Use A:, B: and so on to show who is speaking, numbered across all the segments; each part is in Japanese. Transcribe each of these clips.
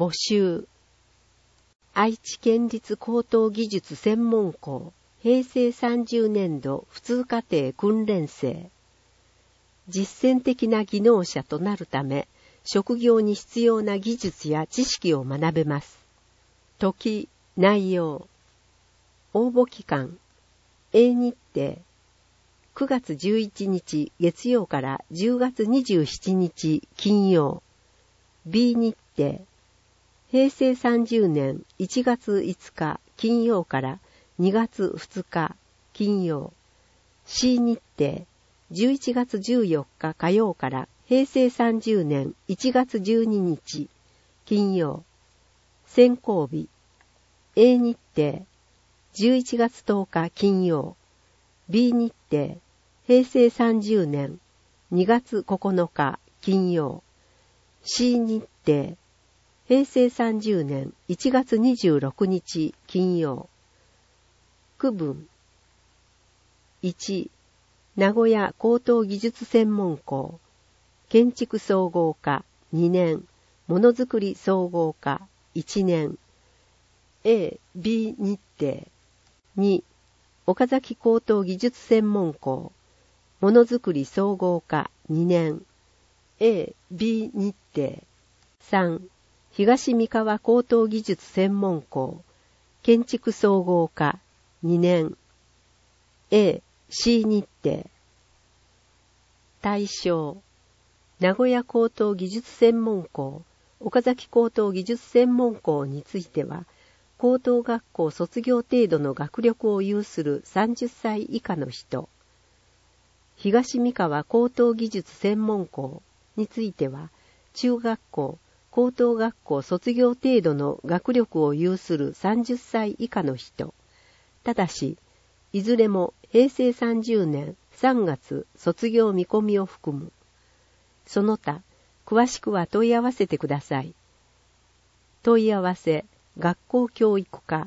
A: 募集。愛知県立高等技術専門校平成30年度普通課程訓練生。実践的な技能者となるため、職業に必要な技術や知識を学べます。時、内容。応募期間。A 日程。9月11日月曜から10月27日金曜。B 日程。平成30年1月5日金曜から2月2日金曜。C 日程。11月14日火曜から平成30年1月12日金曜。選考日。A 日程。11月10日金曜。B 日程。平成30年2月9日金曜。C 日程。平成30年1月26日金曜。区分。1、名古屋高等技術専門校、建築総合科2年、ものづくり総合科1年。A、B 日程。2、岡崎高等技術専門校、ものづくり総合科2年。A、B 日程。3、東三河高等技術専門校、建築総合科2年。A、C 日程。対象。名古屋高等技術専門校、岡崎高等技術専門校については、高等学校卒業程度の学力を有する30歳以下の人。東三河高等技術専門校については、中学校、高等学校卒業程度の学力を有する30歳以下の人。ただし、いずれも平成30年3月卒業見込みを含む。その他、詳しくは問い合わせてください。問い合わせ、学校教育課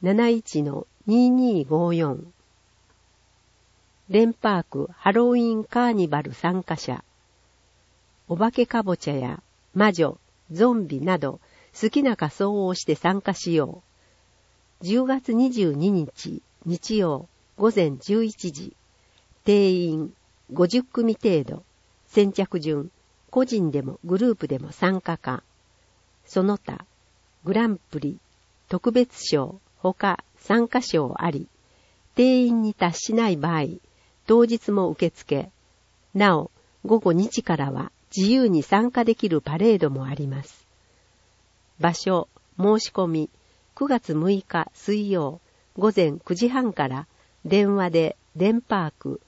A: 71-2254。レンパークハロウィンカーニバル参加者。お化けかぼちゃや魔女、ゾンビなど好きな仮装をして参加しよう。10月22日日曜午前11時。定員50組程度。先着順、個人でもグループでも参加可。その他、グランプリ、特別賞、他参加賞あり。定員に達しない場合、当日も受付。なお、午後2時からは自由に参加できるパレードもあります。場所、申し込み、9月6日水曜、午前9時半から電話でデンパーク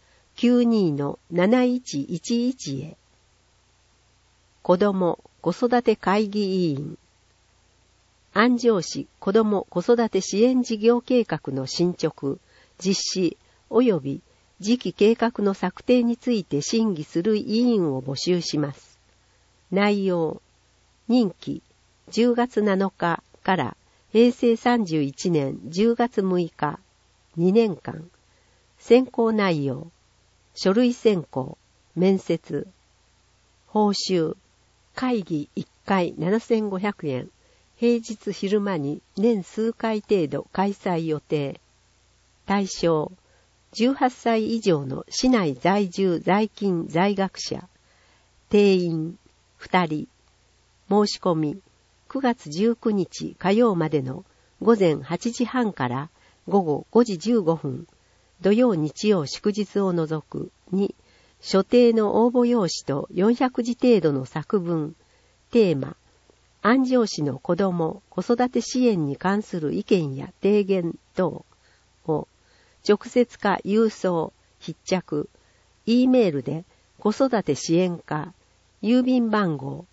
A: 92-7111 へ。子ども子育て会議委員。安城市子ども子育て支援事業計画の進捗、実施及び次期計画の策定について審議する委員を募集します。内容、任期10月7日から平成31年10月6日、2年間。選考内容、書類選考、面接。報酬、会議1回7500円。平日昼間に年数回程度開催予定。対象、18歳以上の市内在住在勤在学者。定員、2人。申し込み、9月19日火曜までの午前8時半から午後5時15分。土曜日曜祝日を除くに、所定の応募用紙と400字程度の作文、テーマ、安城市の子ども・子育て支援に関する意見や提言等を、直接か郵送、筆着、E メールで子育て支援課、郵便番号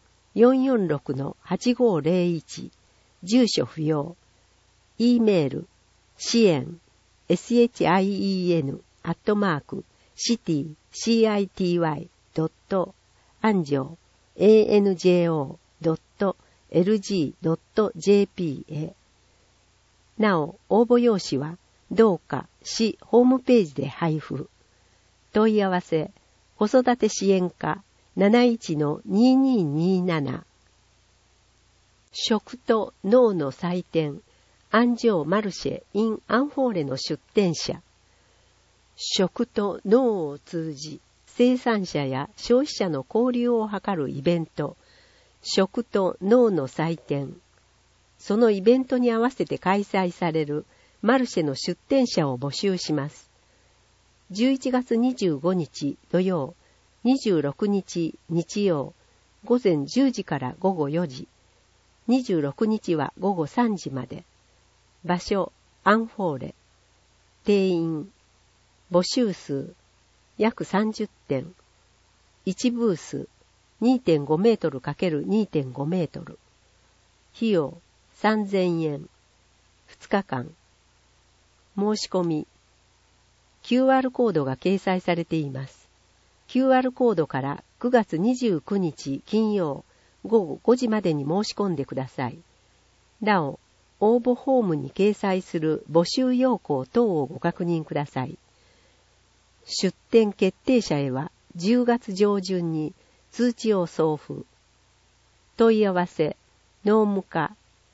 A: 446-8501、住所不要、E メール、支援、city@city-anjo.anjo.lg.jp へ。なお、応募用紙は、どうか市ホームページで配布。問い合わせ、子育て支援課 71-2227 食と脳の祭典、アンジョー・マルシェ・イン・アンフォーレの出展者。食と脳を通じ、生産者や消費者の交流を図るイベント、食と脳の祭典。そのイベントに合わせて開催されるマルシェの出展者を募集します。11月25日土曜、26日日曜、午前10時から午後4時、26日は午後3時まで。場所、アンフォーレ。定員、募集数、約30点。1ブース、2.5 メートル ×2.5 メートル。費用、3000円。2日間。申し込み。QR コードが掲載されています。QR コードから9月29日金曜午後5時までに申し込んでください。なお、応募フォームに掲載する募集要項等をご確認ください。出展決定者へは10月上旬に通知を送付。問い合わせ、農務課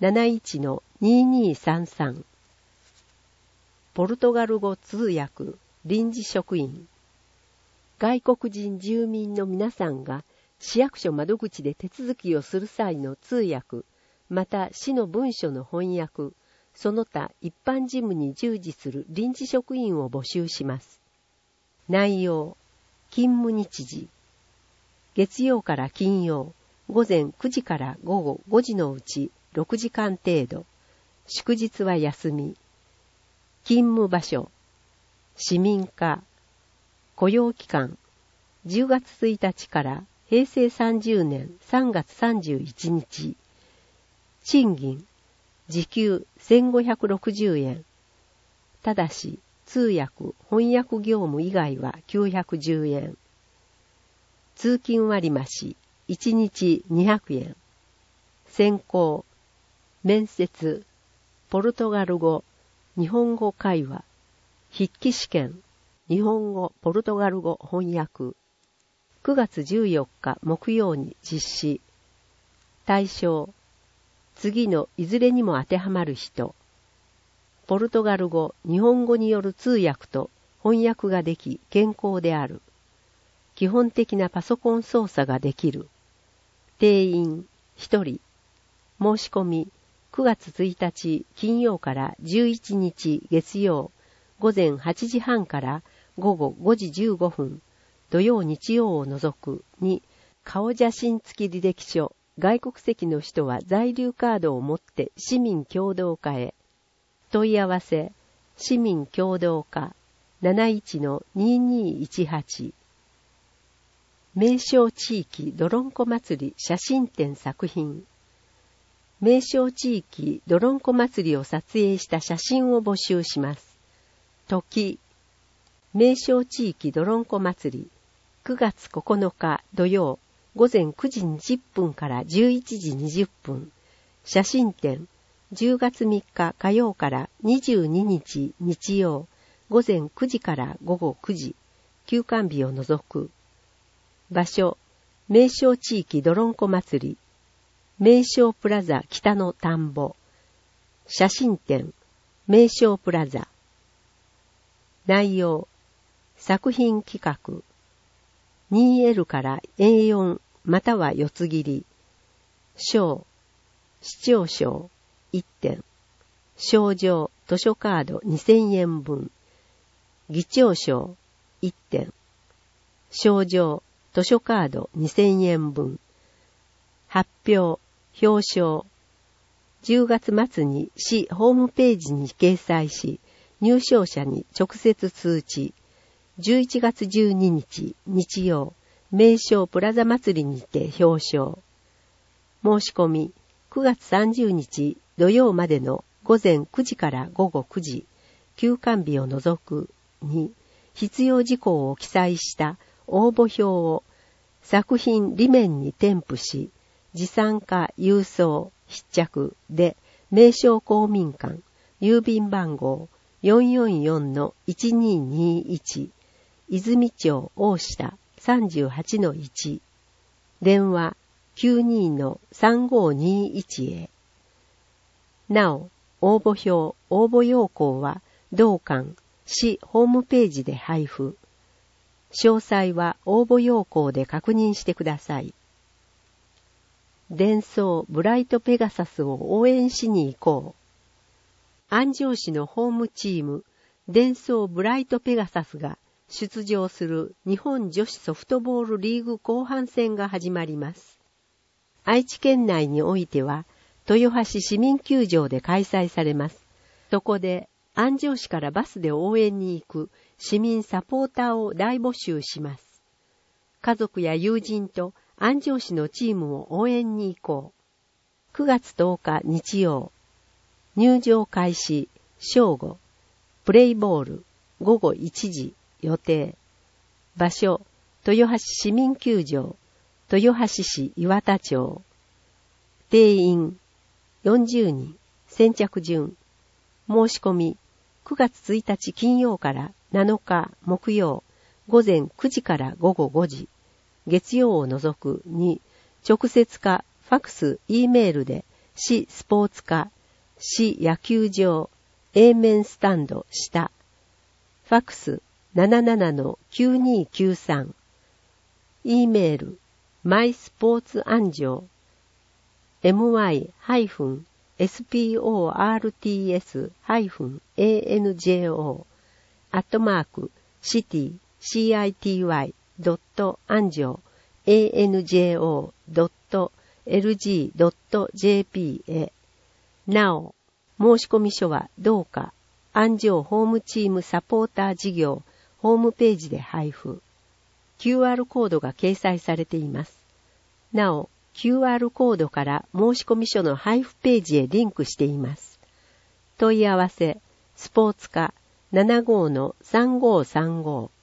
A: 71-2233。ポルトガル語通訳、臨時職員。外国人住民の皆さんが市役所窓口で手続きをする際の通訳、また市の文書の翻訳、その他一般事務に従事する臨時職員を募集します。内容、勤務日時。月曜から金曜、午前9時から午後5時のうち6時間程度。祝日は休み。勤務場所、市民課。雇用期間、10月1日から平成30年3月31日。賃金、時給1560円。ただし、通訳・翻訳業務以外は910円。通勤割増、1日200円。選考、面接、ポルトガル語、日本語会話、筆記試験、日本語・ポルトガル語翻訳。9月14日木曜に実施。対象、次のいずれにも当てはまる人。ポルトガル語、日本語による通訳と翻訳ができ健康である。基本的なパソコン操作ができる。定員1人。申し込み9月1日金曜から11日月曜午前8時半から午後5時15分、土曜日曜を除くに、顔写真付き履歴書、外国籍の人は在留カードを持って市民共同課へ。問い合わせ、市民共同課 71-2218。名勝地域どろんこ祭り写真展作品。名勝地域どろんこ祭りを撮影した写真を募集します。時、名勝地域どろんこ祭り、9月9日土曜、午前9時20分から11時20分。写真展、10月3日火曜から22日日曜、午前9時から午後9時。休館日を除く。場所、名勝地域どろんこ祭り。名勝プラザ北の田んぼ。写真展、名勝プラザ。内容、作品企画。2L から A4 または四つ切り。賞、市長賞1点。賞状、図書カード2000円分。議長賞1点。賞状、図書カード2000円分。発表、表彰。10月末に市ホームページに掲載し、入賞者に直接通知。11月12日日曜、名勝プラザ祭りにて表彰。申し込み9月30日土曜までの午前9時から午後9時、休館日を除くに必要事項を記載した応募表を作品裏面に添付し、持参か郵送、必着で名勝公民館、郵便番号 444-1221、泉町大下 38-1、電話 92-3521 へ。なお、応募表、応募要項は同館、市ホームページで配布。詳細は応募要項で確認してください。デンソーブライトペガサスを応援しに行こう。安城市のホームチーム、デンソーブライトペガサスが出場する日本女子ソフトボールリーグ後半戦が始まります。愛知県内においては、豊橋市民球場で開催されます。そこで、安城市からバスで応援に行く市民サポーターを大募集します。家族や友人と安城市のチームを応援に行こう。9月10日日曜。入場開始、正午。プレイボール、午後1時、予定。場所、豊橋市民球場、豊橋市岩田町。定員、40人、先着順。申し込み、9月1日金曜から7日木曜、午前9時から午後5時。月曜を除くに、直接かファクス、Eメールで、市スポーツ課、市野球場、A面スタンド下。ファクス 77-9293。Eメール、マイスポーツ安城、my-sports-anjo-anjo.lg.jp へ。なお、申し込み書はどうか、安城ホームチームサポーター事業ホームページで配布。QR コードが掲載されています。なお、QR コードから申し込み書の配布ページへリンクしています。問い合わせ、スポーツ課 75-3535